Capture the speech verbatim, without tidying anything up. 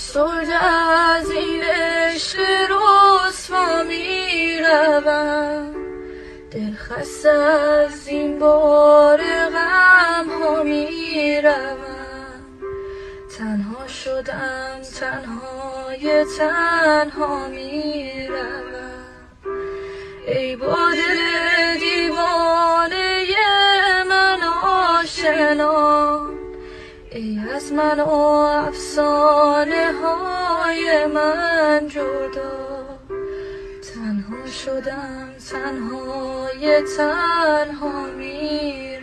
افسرده از این عشق رسوا میروم، دل خسته از این بار غم ها میروم. تنها شدم تنهای تنها میروم. ای با دل دیوانه من آشنا، ای از من و افسانه های من جدا. تنها شدم تنهای تنها میروم.